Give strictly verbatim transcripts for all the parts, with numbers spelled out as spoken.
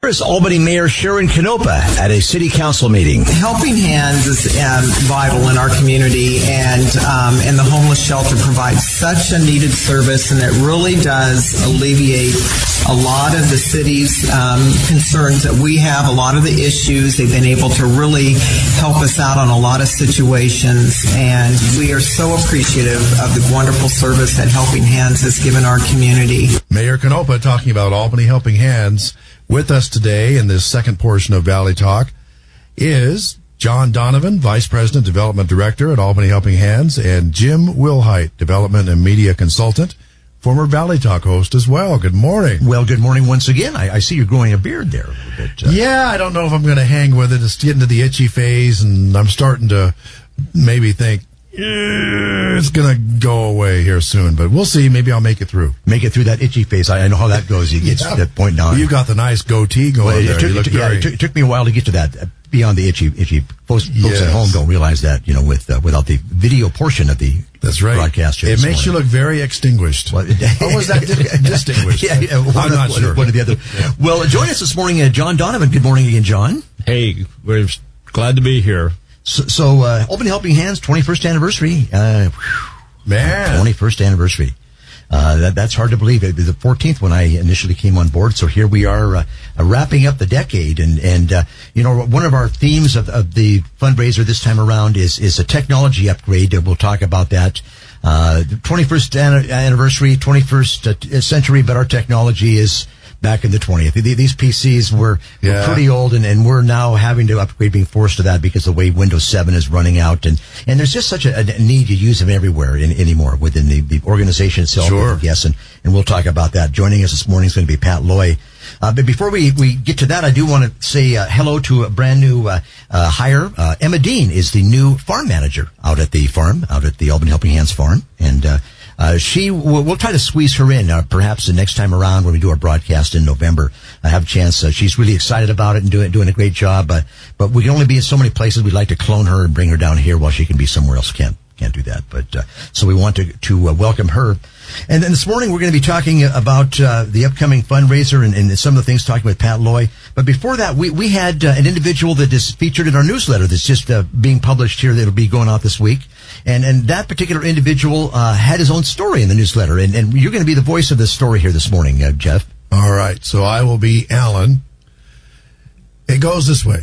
Here's Albany Mayor Sharon Canopa at a city council meeting. Helping Hands is um, vital in our community, and um, and the homeless shelter provides such a needed service, and it really does alleviate a lot of the city's um, concerns that we have, a lot of the issues. They've been able to really help us out on a lot of situations, and we are so appreciative of the wonderful service that Helping Hands has given our community. Mayor Canopa talking about Albany Helping Hands. With us today in this second portion of Valley Talk is John Donovan, Vice President, Development Director at Albany Helping Hands, and Jim Wilhite, Development and Media Consultant, former Valley Talk host as well. Good morning. Well, good morning once again. I, I see you're growing a beard there a little bit. Uh, yeah, I don't know if I'm going to hang with it. It's getting to the itchy phase, and I'm starting to maybe think, it's going to go away here soon, but we'll see. Maybe I'll make it through. Make it through that itchy phase. I, I know how that goes. You get yeah. to that point now. Well, you've got the nice goatee going well, it, there. It took, you look it, very... yeah, it, took, it took me a while to get to that, uh, beyond the itchy. itchy. Folks, yes. folks at home don't realize that, you know, with uh, without the video portion of the That's right. broadcast. It makes morning. you look very extinguished. Well, or was that di- distinguished? Yeah, yeah, one I'm of, not one, sure. One of the other. Yeah. Well, join us this morning, uh, John Donovan. Good morning again, John. Hey, we're glad to be here. So, so uh, Albany Helping Hands, twenty-first anniversary. Uh, Man. twenty-first anniversary. Uh, that, that's hard to believe. It was the fourteenth when I initially came on board. So here we are, uh, uh, wrapping up the decade. And, and, uh, you know, one of our themes of, of the fundraiser this time around is, is a technology upgrade. We'll talk about that. Uh, the twenty-first an- anniversary, twenty-first uh, century, but our technology is back in the twentieth. These P Cs were, yeah. were pretty old, and, and we're now having to upgrade, being forced to that because the way Windows seven is running out. And, and there's just such a, a need to use them everywhere in, anymore within the, the organization itself. Sure. Yes, and, and we'll talk about that. Joining us this morning is going to be Pat Loy. Uh, but before we, we get to that, I do want to say uh, hello to a brand new uh, uh, hire. Uh, Emma Dean is the new farm manager out at the farm, out at the Albany Helping Hands farm. And uh, uh, she, we'll, we'll try to squeeze her in uh, perhaps the next time around when we do our broadcast in November. I have a chance. Uh, she's really excited about it and doing doing a great job. Uh, but we can only be in so many places. We'd like to clone her and bring her down here while she can be somewhere else. Can't can't do that. But uh, so we want to to uh, welcome her. And then this morning we're going to be talking about uh, the upcoming fundraiser and, and some of the things talking with Pat Loy. But before that, we we had uh, an individual that is featured in our newsletter that's just uh, being published here. That'll be going out this week. And and that particular individual uh, had his own story in the newsletter. And, and you're going to be the voice of this story here this morning, uh, Jeff. All right. So I will be Alan. It goes this way.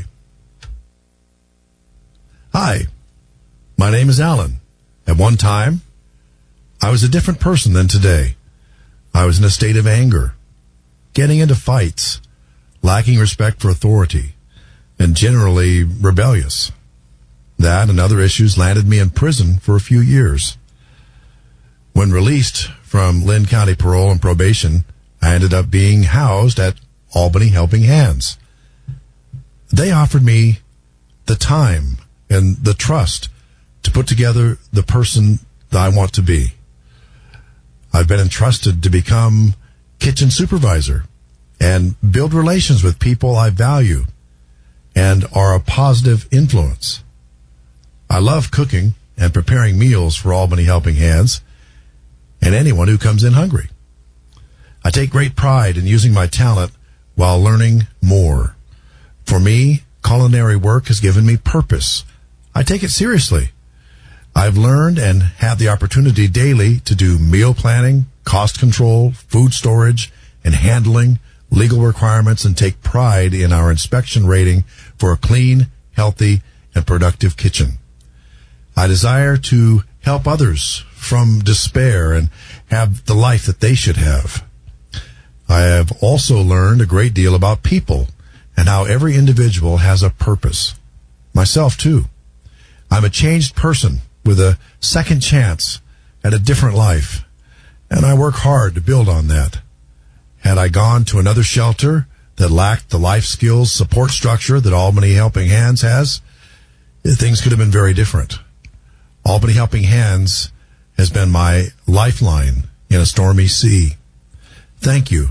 Hi, my name is Alan. At one time, I was a different person than today. I was in a state of anger, getting into fights, lacking respect for authority, and generally rebellious. That and other issues landed me in prison for a few years. When released from Lynn County Parole and Probation, I ended up being housed at Albany Helping Hands. They offered me the time and the trust to put together the person that I want to be. I've been entrusted to become kitchen supervisor and build relations with people I value and are a positive influence. I love cooking and preparing meals for Albany Helping Hands and anyone who comes in hungry. I take great pride in using my talent while learning more. For me, culinary work has given me purpose. I take it seriously. I've learned and have the opportunity daily to do meal planning, cost control, food storage, and handling, legal requirements, and take pride in our inspection rating for a clean, healthy, and productive kitchen. I desire to help others from despair and have the life that they should have. I have also learned a great deal about people and how every individual has a purpose. Myself, too. I'm a changed person with a second chance at a different life, and I work hard to build on that. Had I gone to another shelter that lacked the life skills support structure that Albany Helping Hands has, things could have been very different. Albany Helping Hands has been my lifeline in a stormy sea. Thank you.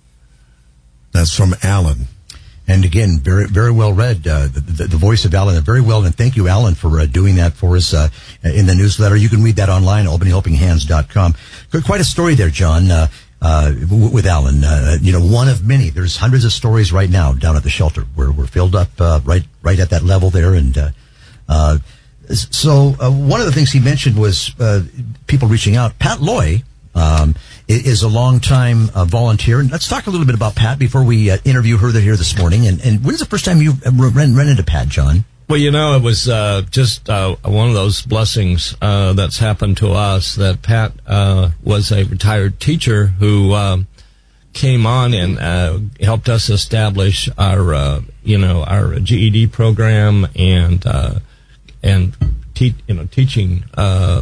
That's from Alan. And again, very very well read, uh, the, the, the voice of Alan, very well, and thank you, Alan, for uh, doing that for us uh, in the newsletter. You can read that online, albany helping hands dot com. Quite a story there, John. Uh, uh, w- with Alan. Uh, you know, one of many. There's hundreds of stories right now down at the shelter where we're filled up uh, right right at that level there. And uh, uh, so uh, one of the things he mentioned was uh, people reaching out. Pat Loy um, is a longtime uh, volunteer. And let's talk a little bit about Pat before we uh, interview her here this morning. And, and when's the first time you ran, ran into Pat, John? Well, you know, it was uh, just uh, one of those blessings uh, that's happened to us, that Pat uh, was a retired teacher who uh, came on and uh, helped us establish our, uh, you know, our G E D program and uh, and te- you know teaching uh,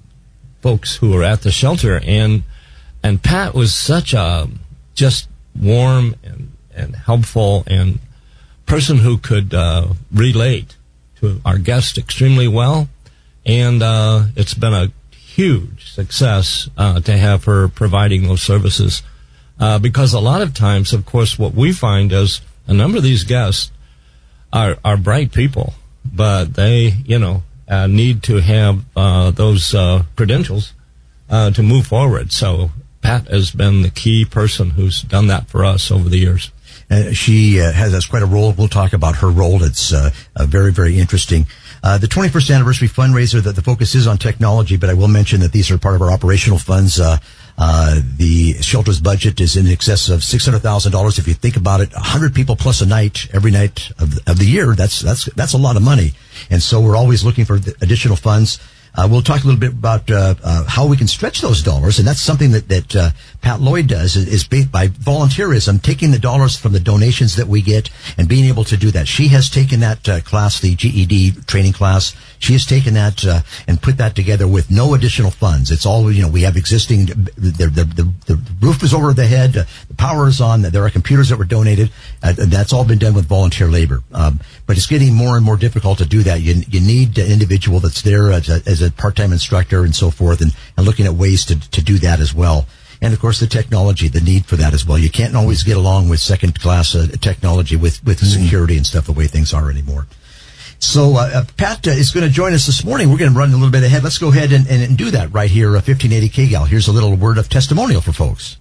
folks who are at the shelter. And and Pat was such a just warm and, and helpful and person who could uh, relate to our guests extremely well, and uh, it's been a huge success uh, to have her providing those services, uh, because a lot of times, of course, what we find is a number of these guests are, are bright people, but they, you know, uh, need to have uh, those uh, credentials uh, to move forward. So Pat has been the key person who's done that for us over the years. Uh, she uh, has, has quite a role. We'll talk about her role. It's uh, uh, very, very interesting. Uh, the twenty-first anniversary fundraiser, that the focus is on technology, but I will mention that these are part of our operational funds. Uh, uh, the shelter's budget is in excess of six hundred thousand dollars. If you think about it, one hundred people plus a night, every night of the, of the year, that's, that's, that's a lot of money. And so we're always looking for additional funds. Uh, we'll talk a little bit about uh, uh, how we can stretch those dollars, and that's something that, that uh, Pat Lloyd does, is, is based by volunteerism, taking the dollars from the donations that we get and being able to do that. She has taken that uh, class, the G E D training class. She has taken that uh, and put that together with no additional funds. It's all, you know, we have existing, the, the, the, the roof is over the head, uh, the power is on, there are computers that were donated, uh, that's all been done with volunteer labor. Um, but it's getting more and more difficult to do that. You, you need an individual that's there as a, as a part-time instructor and so forth, and, and looking at ways to, to do that as well. And of course the technology, the need for that as well. You can't always get along with second-class uh, technology with, with mm-hmm. security and stuff the way things are anymore. So, uh, uh, Pat uh, is going to join us this morning. We're going to run a little bit ahead. Let's go ahead and, and, and do that right here, uh, fifteen eighty K G A L. Here's a little word of testimonial for folks.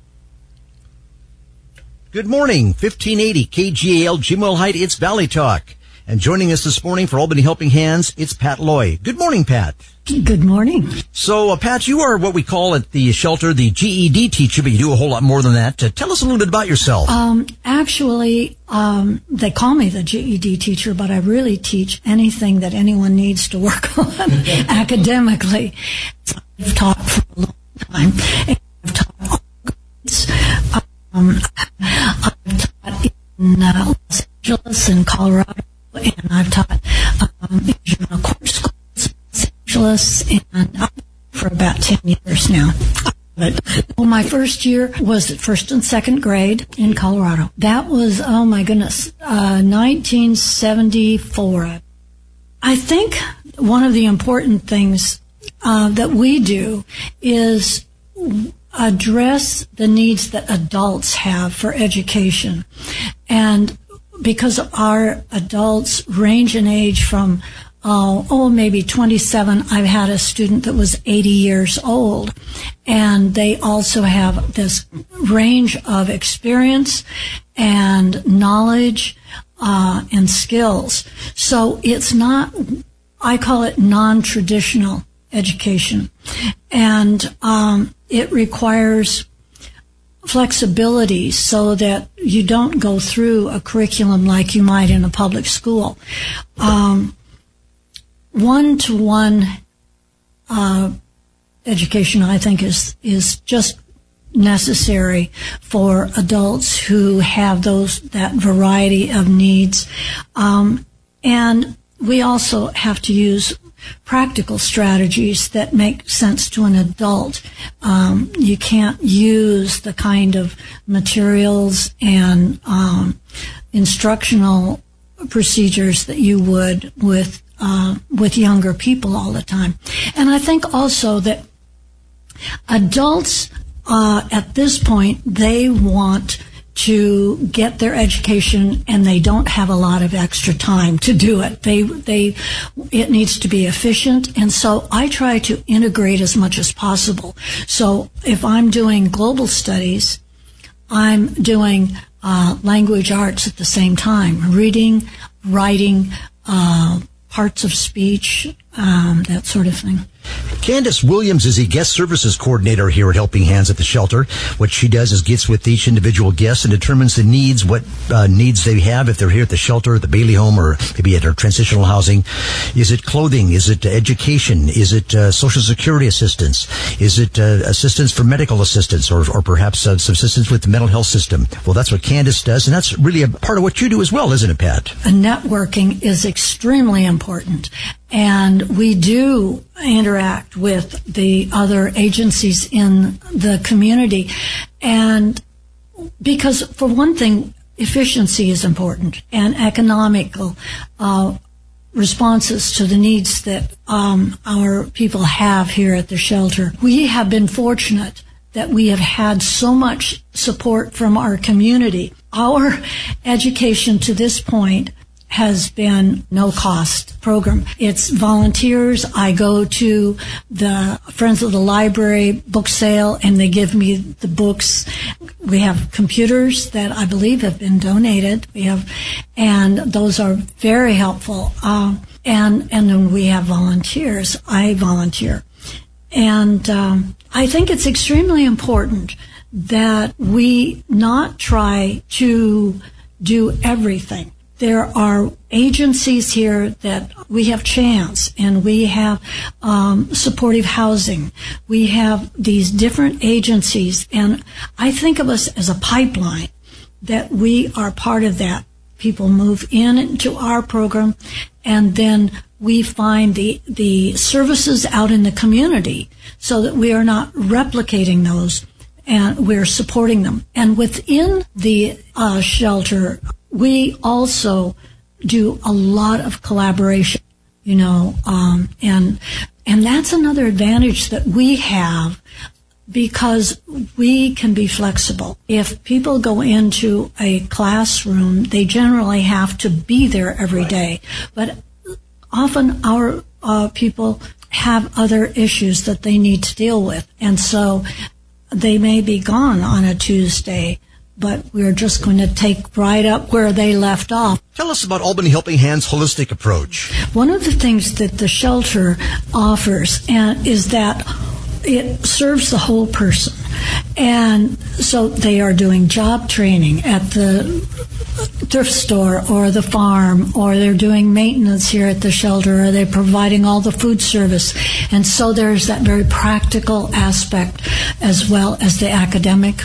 Good morning, fifteen eighty K G A L, Jimwell Heights, it's Valley Talk. And joining us this morning for Albany Helping Hands, it's Pat Loy. Good morning, Pat. Good morning. So, uh, Pat, you are what we call at the shelter the G E D teacher, but you do a whole lot more than that. Uh, tell us a little bit about yourself. Um, actually, um, they call me the G E D teacher, but I really teach anything that anyone needs to work on academically. So I've taught for a long time. And I've taught all grades. Um, I've taught in uh, Los Angeles and Colorado, and I've taught um, in juvenile court schools. And for about ten years now. But well, my first year was at first and second grade in Colorado. That was, oh my goodness, uh, nineteen seventy-four. I think one of the important things uh, that we do is address the needs that adults have for education. And because our adults range in age from Uh, oh, maybe twenty-seven. I've had a student that was eighty years old, and they also have this range of experience and knowledge uh, and skills. So it's not, I call it non-traditional education, and um, it requires flexibility so that you don't go through a curriculum like you might in a public school. Um, One-to-one uh, education, I think, is is just necessary for adults who have those that variety of needs, um, and we also have to use practical strategies that make sense to an adult. Um, you can't use the kind of materials and um, instructional procedures that you would with Uh, with younger people all the time. And I think also that adults, uh, at this point, they want to get their education, and they don't have a lot of extra time to do it. They, they, it needs to be efficient, and so I try to integrate as much as possible. So if I'm doing global studies, I'm doing uh, language arts at the same time, reading, writing, uh, parts of speech, um, that sort of thing. Candace Williams is a guest services coordinator here at Helping Hands at the shelter. What she does is gets with each individual guest and determines the needs, what uh, needs they have if they're here at the shelter, the Bailey home, or maybe at our transitional housing. Is it clothing? Is it education? Is it uh, social security assistance? Is it uh, assistance for medical assistance, or, or perhaps uh, subsistence with the mental health system? Well, that's what Candace does, and that's really a part of what you do as well, isn't it, Pat? Networking is extremely important. And we do interact with the other agencies in the community. And because, for one thing, efficiency is important, and economical uh, responses to the needs that um, our people have here at the shelter. We have been fortunate that we have had so much support from our community. Our education to this point has been no-cost program. It's volunteers. I go to the Friends of the Library book sale, and they give me the books. We have computers that I believe have been donated. We have, and those are very helpful. Uh, and and then we have volunteers. I volunteer, and um, I think it's extremely important that we not try to do everything. There are agencies here that we have Chance, and we have um, supportive housing. We have these different agencies, and I think of us as a pipeline, that we are part of that. People move in into our program, and then we find the the services out in the community so that we are not replicating those, and we're supporting them. And within the uh, shelter, we also do a lot of collaboration, you know, um, and and that's another advantage that we have, because we can be flexible. If people go into a classroom, they generally have to be there every day, but often our uh, people have other issues that they need to deal with, and so they may be gone on a Tuesday, but we're just going to take right up where they left off. Tell us about Albany Helping Hands' holistic approach. One of the things that the shelter offers and is that it serves the whole person. And so they are doing job training at the thrift store or the farm, or they're doing maintenance here at the shelter, or they're providing all the food service. And so there's that very practical aspect as well as the academic.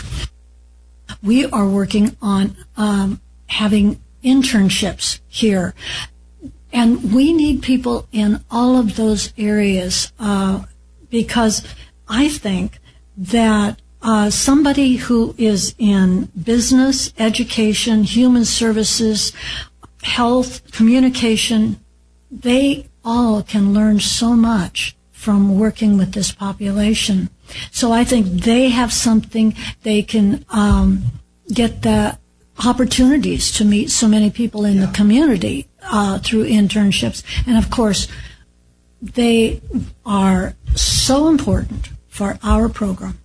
We are working on um, having internships here, and we need people in all of those areas uh, because I think that uh, somebody who is in business, education, human services, health, communication, they all can learn so much from working with this population. So I think they have something, they can um, get the opportunities to meet so many people in yeah. the community uh, through internships. And of course, they are so important for our program.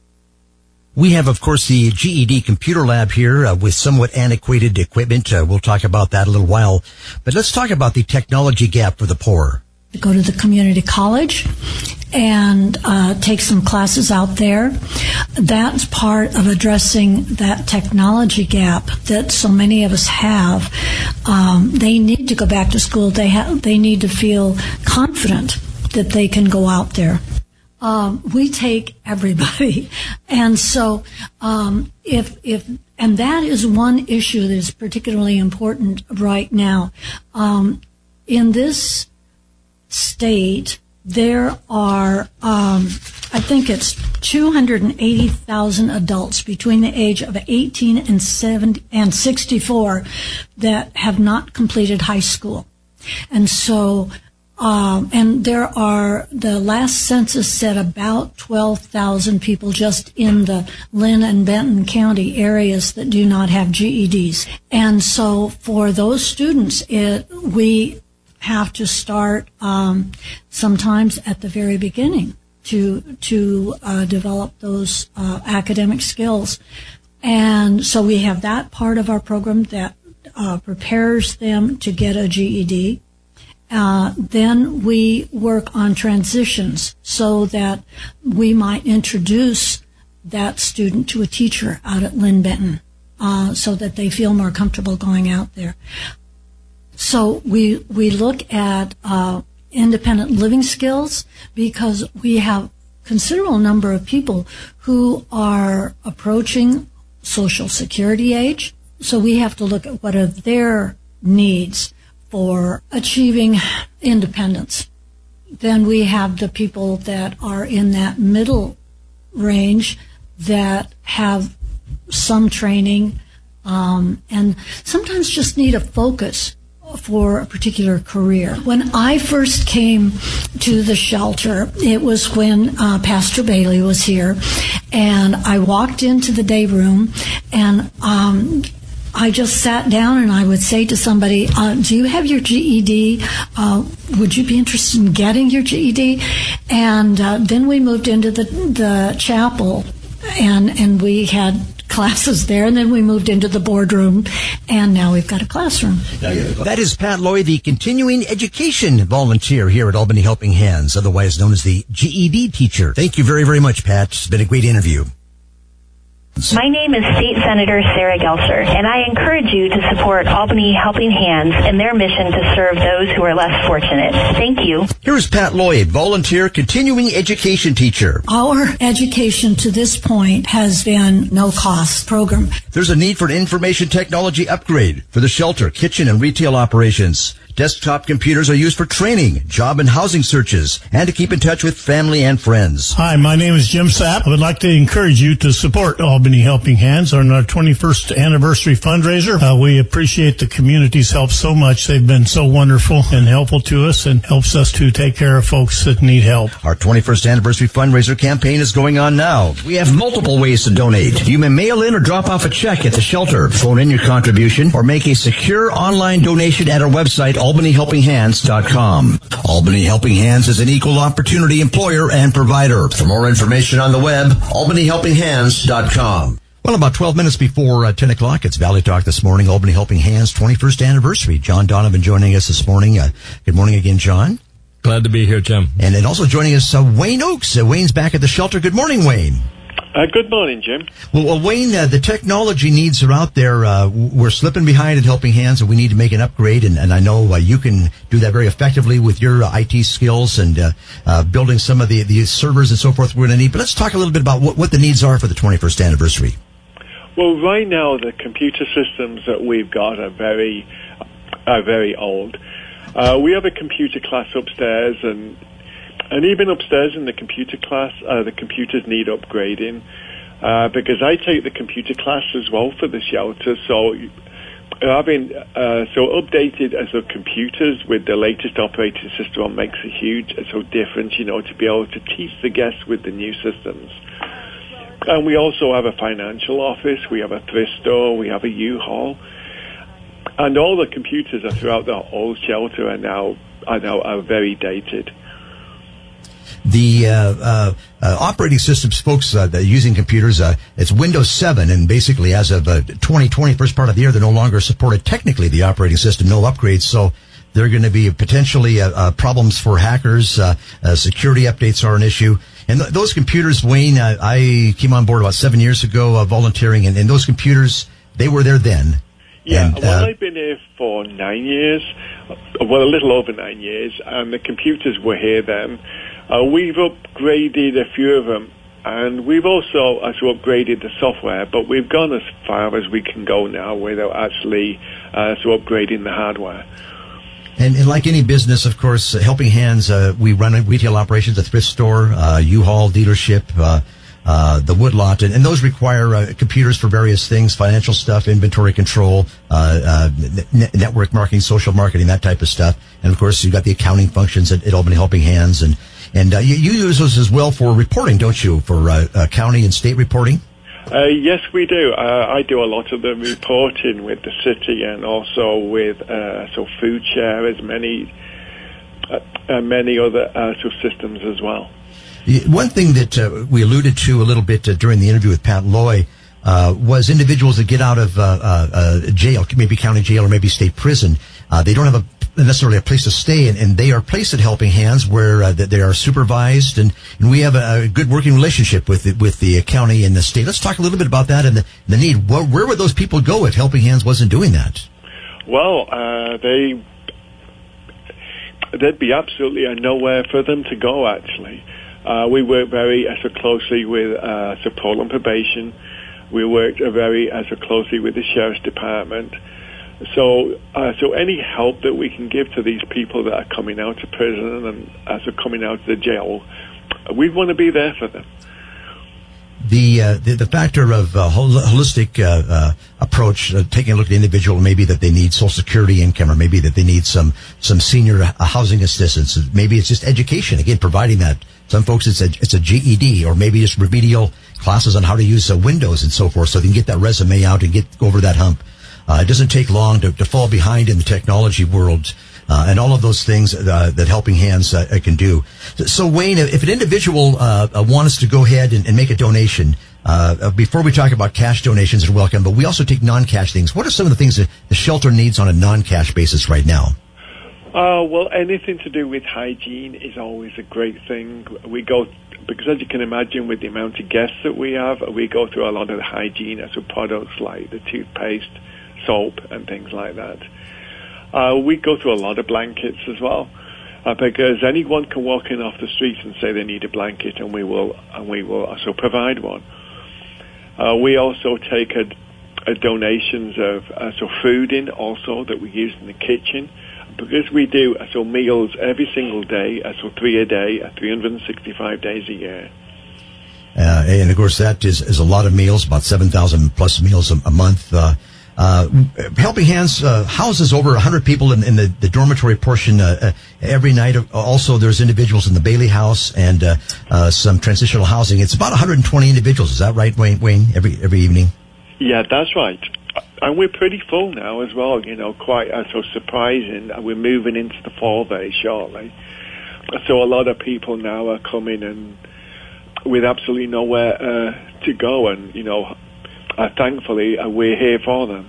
We have, of course, the G E D computer lab here uh, with somewhat antiquated equipment. Uh, we'll talk about that in a little while. But let's talk about the technology gap for the poor. Go to the community college and uh, take some classes out there. That's part of addressing that technology gap that so many of us have. Um, they need to go back to school. They have. They need to feel confident that they can go out there. Um, we take everybody, and so um, if if and that is one issue that is particularly important right now. Um, in this state, there are, um, I think it's two hundred eighty thousand adults between the age of eighteen and seventy and sixty-four that have not completed high school. And so Um, and there are, the last census said about twelve thousand people just in the Lynn and Benton County areas that do not have G E Ds. And so for those students, it, we have to start um, sometimes at the very beginning to to uh, develop those uh, academic skills. And so we have that part of our program that uh, prepares them to get a G E D. Uh, then we work on transitions so that we might introduce that student to a teacher out at Lynn Benton uh, so that they feel more comfortable going out there. So we we look at uh, independent living skills because we have considerable number of people who are approaching Social Security age. So we have to look at what are their needs for achieving independence. Then we have the people that are in that middle range that have some training um, and sometimes just need a focus for a particular career. When I first came to the shelter, it was when uh, Pastor Bailey was here, and I walked into the day room, and um, I just sat down and I would say to somebody, uh, do you have your G E D? Uh, would you be interested in getting your G E D? And uh, then we moved into the the chapel, and, and we had classes there, and then we moved into the boardroom, and now we've got a classroom. That is Pat Loy, the continuing education volunteer here at Albany Helping Hands, otherwise known as the G E D teacher. Thank you very, very much, Pat. It's been a great interview. My name is State Senator Sarah Gelser, and I encourage you to support Albany Helping Hands in their mission to serve those who are less fortunate. Thank you. Here is Pat Lloyd, volunteer continuing education teacher. Our education to this point has been no-cost program. There's a need for an information technology upgrade for the shelter, kitchen, and retail operations. Desktop computers are used for training, job and housing searches, and to keep in touch with family and friends. Hi, my name is Jim Sapp. I would like to encourage you to support Albany Helping Hands on our twenty-first anniversary fundraiser. Uh, we appreciate the community's help so much. They've been so wonderful and helpful to us and helps us to take care of folks that need help. Our twenty-first anniversary fundraiser campaign is going on now. We have multiple ways to donate. You may mail in or drop off a check at the shelter, phone in your contribution, or make a secure online donation at our website, albany helping hands dot com. Albany Helping Hands is an equal opportunity employer and provider. For more information on the web, albany helping hands dot com. Well, about twelve minutes before uh, ten o'clock, it's Valley Talk this morning, Albany Helping Hands twenty-first anniversary. John Donovan joining us this morning. Uh, good morning again, John. Glad to be here, Jim. And then also joining us, uh, Wayne Oakes. Uh, Wayne's back at the shelter. Good morning, Wayne. Uh, good morning, Jim. Well, well Wayne, uh, the technology needs are out there. Uh, we're slipping behind at Helping Hands, and we need to make an upgrade. And, and I know uh, you can do that very effectively with your uh, I T skills and uh, uh, building some of the, the servers and so forth we're going to need. But let's talk a little bit about what, what the needs are for the twenty-first anniversary. Well, right now, the computer systems that we've got are very, are very old. Uh, we have a computer class upstairs, and And even upstairs in the computer class, uh, the computers need upgrading uh, because I take the computer class as well for the shelter. So having uh, so updated as the computers with the latest operating system on makes a huge so difference, you know, to be able to teach the guests with the new systems. And we also have a financial office, we have a thrift store, we have a U-Haul, and all the computers are throughout the whole shelter are now are now are very dated. The uh, uh, uh, operating systems folks uh, that are using computers, uh, it's Windows seven, and basically as of uh, twenty twenty, first part of the year, they're no longer supported technically, the operating system, no upgrades, so there are going to be potentially uh, uh, problems for hackers. Uh, uh, security updates are an issue. And th- those computers, Wayne, uh, I came on board about seven years ago uh, volunteering, and, and those computers, they were there then. Yeah, and, uh, well, I've been here for nine years, well, a little over nine years, and the computers were here then. Uh, we've upgraded a few of them, and we've also also upgraded the software, but we've gone as far as we can go now without actually uh, so upgrading the hardware. And, and like any business, of course, uh, Helping Hands, uh, we run retail operations, a thrift store, uh, U-Haul dealership, uh, uh, the woodlot, and, and those require uh, computers for various things, financial stuff, inventory control, uh, uh, ne- network marketing, social marketing, that type of stuff. And of course, you've got the accounting functions at, at Albany Helping Hands, and and uh, you, you use those as well for reporting, don't you? For uh, uh, county and state reporting. Uh, yes, we do. Uh, I do a lot of the reporting with the city, and also with uh, so food share, as many uh, uh, many other uh, sort of systems as well. One thing that uh, we alluded to a little bit uh, during the interview with Pat Loy uh, was individuals that get out of uh, uh, uh, jail, maybe county jail or maybe state prison. Uh, they don't have a, necessarily a place to stay, and, and they are placed at Helping Hands where uh, they are supervised, and, and we have a, a good working relationship with the, with the county and the state. Let's talk a little bit about that and the, the need. Where, where would those people go if Helping Hands wasn't doing that? Well, uh, they there'd be absolutely nowhere for them to go, actually. Uh, we work very uh, so closely with uh, so Portland Probation. We work uh, very uh, so closely with the Sheriff's Department. So, uh, so any help that we can give to these people that are coming out of prison and uh, so coming out of the jail, we want to be there for them. The, uh, the the factor of uh, hol- holistic uh, uh, approach, uh, taking a look at the individual, maybe that they need Social Security income, or maybe that they need some some senior uh, housing assistance. Maybe it's just education. Again, providing that. Some folks it's a it's a G E D, or maybe just remedial classes on how to use uh, Windows and so forth, so they can get that resume out and get over that hump. Uh, it doesn't take long to, to fall behind in the technology world. Uh, and all of those things uh, that Helping Hands uh, can do. So, Wayne, if an individual uh, uh, wants to go ahead and, and make a donation, uh, before we talk about cash donations are welcome, but we also take non-cash things. What are some of the things that the shelter needs on a non-cash basis right now? Uh, well, anything to do with hygiene is always a great thing. We go, because as you can imagine, with the amount of guests that we have, we go through a lot of the hygiene as products like the toothpaste, soap, and things like that. Uh, we go through a lot of blankets as well, uh, because anyone can walk in off the street and say they need a blanket, and we will, and we will also provide one. Uh, we also take a, a donations of uh, so food in also that we use in the kitchen, because we do uh, so meals every single day, uh, so three a day, uh, three hundred sixty-five days a year. Uh, and of course, that is, is a lot of meals, about seven thousand plus meals a, a month. Uh, Uh, Helping Hands uh, houses over one hundred people in, in the, the dormitory portion uh, uh, every night. Also, there's individuals in the Bailey House and uh, uh, some transitional housing. It's about one hundred twenty individuals. Is that right, Wayne? Wayne, every every evening? Yeah, that's right. And we're pretty full now as well. You know, quite uh, so surprising. We're moving into the fall very shortly, so a lot of people now are coming and with absolutely nowhere uh, to go, and you know. Uh, thankfully, uh, we're here for them.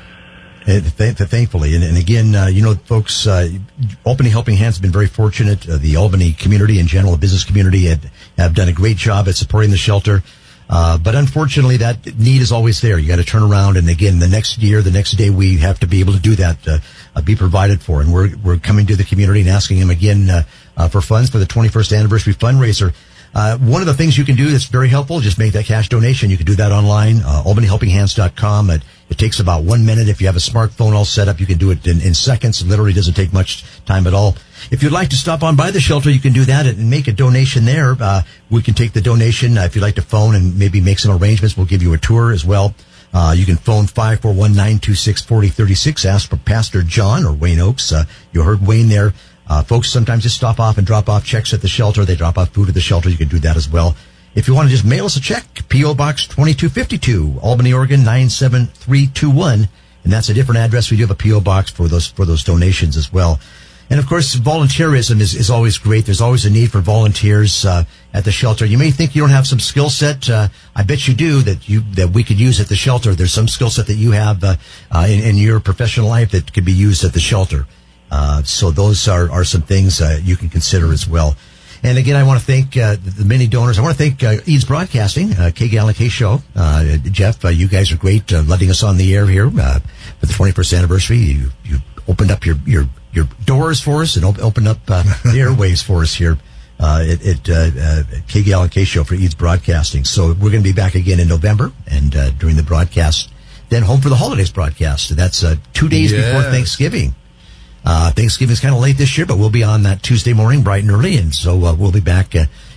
Uh, th- thankfully. And, and again, uh, you know, folks, uh, Albany Helping Hands have been very fortunate. Uh, the Albany community in general, the business community, have, have done a great job at supporting the shelter. Uh, but unfortunately, that need is always there. You got to turn around. And again, the next year, the next day, we have to be able to do that, uh, uh, be provided for. And we're, we're coming to the community and asking them again, uh, uh, for funds for the twenty-first anniversary fundraiser. Uh, one of the things you can do that's very helpful, just make that cash donation. You can do that online, uh, albany helping hands dot com. It, it takes about one minute. If you have a smartphone all set up, you can do it in, in seconds. It literally doesn't take much time at all. If you'd like to stop on by the shelter, you can do that and make a donation there. Uh, we can take the donation. Uh, if you'd like to phone and maybe make some arrangements, we'll give you a tour as well. Uh, you can phone five four one, nine two six, four zero three six. Ask for Pastor John or Wayne Oakes. Uh, you heard Wayne there. Uh, folks sometimes just stop off and drop off checks at the shelter. They drop off food at the shelter. You can do that as well. If you want to just mail us a check, P O Box twenty-two fifty-two, Albany, Oregon, nine seven three two one. And that's a different address. We do have a P O Box for those, for those donations as well. And of course, volunteerism is, is always great. There's always a need for volunteers, uh, at the shelter. You may think you don't have some skill set. Uh, I bet you do that you, that we could use at the shelter. There's some skill set that you have, uh, uh, in, in your professional life that could be used at the shelter. Uh, so those are, are some things, uh, you can consider as well. And again, I want to thank, uh, the, the many donors. I want to thank, uh, Eads Broadcasting, uh, K G L and K Show. Uh, Jeff, uh, you guys are great, uh, letting us on the air here, uh, for the twenty-first anniversary. You, you opened up your, your, your doors for us and op- opened up, uh, the airwaves for us here, uh, at, at, uh, uh, K G L and K Show for Eads Broadcasting. So we're going to be back again in November and, uh, during the broadcast, then Home for the Holidays broadcast. That's, uh, two days yes. before Thanksgiving. Uh, Thanksgiving's kind of late this year, but we'll be on that Tuesday morning, bright and early, and so uh, we'll be back uh,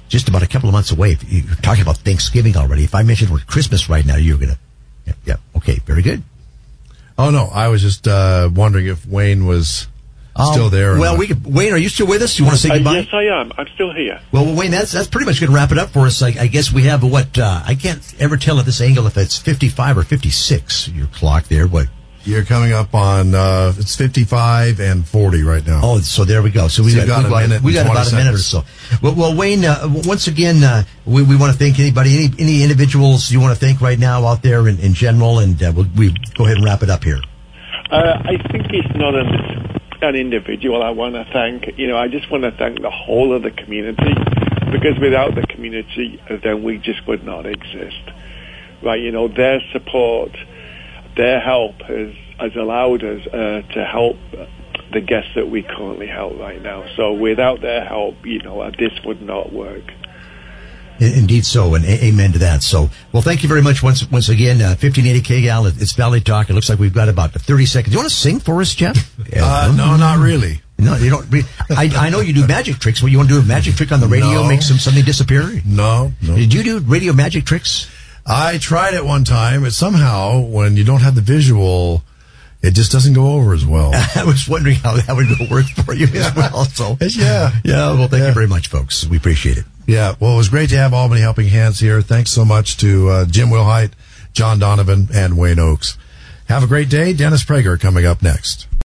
just about a couple of months away. You're talking about Thanksgiving already. If I mentioned we're Christmas right now, you're going to, yeah, yeah, okay, very good. Oh, no, I was just uh, wondering if Wayne was Um, still there. or Well, not. we could, Wayne, are you still with us? You want to say Uh, goodbye? yes, I am. I'm still here. Well, Wayne, that's that's pretty much going to wrap it up for us. I, I guess we have what uh, I can't ever tell at this angle if it's fifty-five or fifty-six. Your clock there, what? You're coming up on, uh, it's fifty-five and forty right now. Oh, so there we go. So we So got, you got we a minute we got and about a twenty minute or seconds. so. Well, well Wayne, uh, once again, uh, we, we want to thank anybody, any any individuals you want to thank right now out there in, in general, and uh, we'll we go ahead and wrap it up here. Uh, I think it's not an, an individual I want to thank. You know, I just want to thank the whole of the community, because without the community, then we just would not exist. Right? You know, their support, their help has, has allowed us uh, to help the guests that we currently help right now. So without their help, you know, this would not work. Indeed so, and a- amen to that. So, well, thank you very much once once again. Uh, fifteen eighty K G A L, it's Valley Talk. It looks like we've got about thirty seconds. Do you want to sing for us, Jeff? Uh, no, not really. No, you don't. Re- I, I know you do magic tricks. Well, you want to do a magic trick on the radio, No. make some something disappear? No, no. Did you do radio magic tricks? I tried it one time, but somehow, when you don't have the visual, it just doesn't go over as well. I was wondering how that would go work for you as well. So, Yeah. yeah. Well, thank Yeah. you very much, folks. We appreciate it. Yeah, well, it was great to have Albany Helping Hands here. Thanks so much to uh, Jim Wilhite, John Donovan, and Wayne Oakes. Have a great day. Dennis Prager coming up next.